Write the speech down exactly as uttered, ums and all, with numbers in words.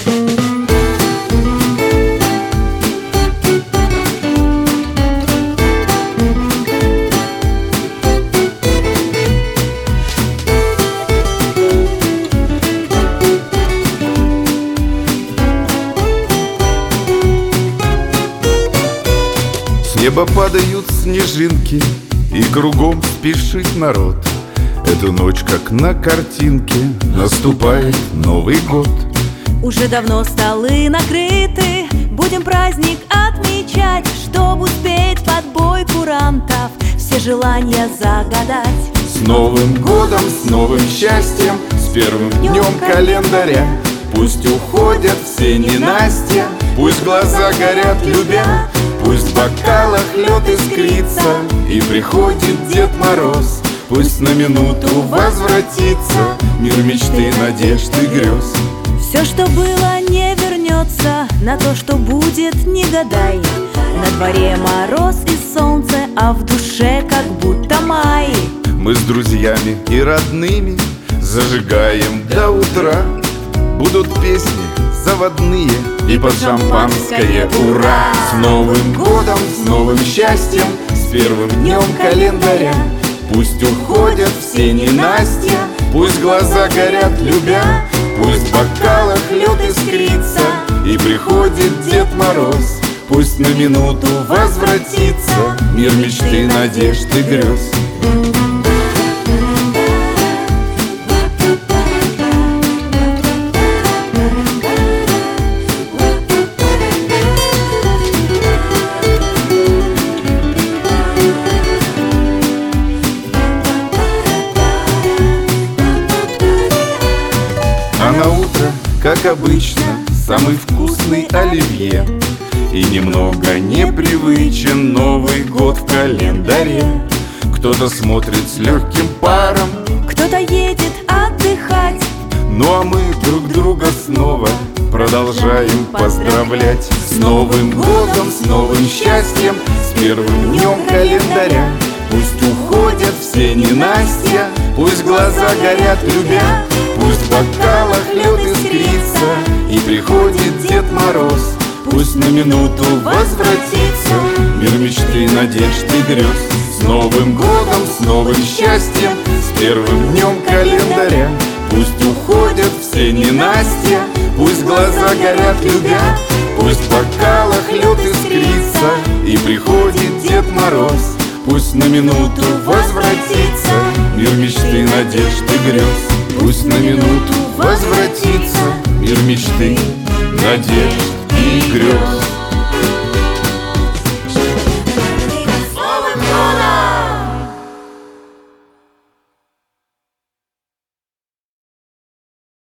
С неба падают снежинки, и кругом спешит народ. Эту ночь, как на картинке, наступает Новый год. Уже давно столы накрыты, будем праздник отмечать, чтобы успеть под бой курантов все желания загадать. С Новым годом, с новым счастьем, с первым днем календаря. Пусть уходят все ненастья, пусть глаза горят, любя. Пусть в бокалах лед искрится, и приходит Дед Мороз. Пусть на минуту возвратится мир мечты, надежд и грез. Все, что было, не вернется, на то, что будет, не гадай. На дворе мороз и солнце, а в душе как будто май. Мы с друзьями и родными зажигаем до утра. Будут песни заводные и под шампанское ура! С Новым годом, с новым счастьем, с первым днем календаря. Пусть уходят все ненастья, пусть глаза горят, любя. Пусть в бокалах лед искрится, и приходит Дед Мороз. Пусть на минуту возвратится мир мечты, надежд и грез. А на утро, как обычно, самый вкусный оливье. И немного непривычен Новый год в календаре. Кто-то смотрит с легким паром, кто-то едет отдыхать. ну а мы друг друга снова продолжаем поздравлять. С Новым годом, с новым счастьем, с первым днем календаря. Пусть уходят все ненастья, пусть глаза горят, любя. Пусть в бокалах лед искрится, и приходит Дед Мороз. Пусть на минуту возвратится мир мечты, надежд и грез. С Новым годом, с новым счастьем, с первым днем календаря. Пусть уходят все ненастья, пусть глаза горят, любя. Пусть в бокалах лед искрится, и приходит Дед Мороз. Пусть на минуту возвратится мир мечты, надежд и грез. Пусть на минуту возвратится мир мечты, надежд и грез.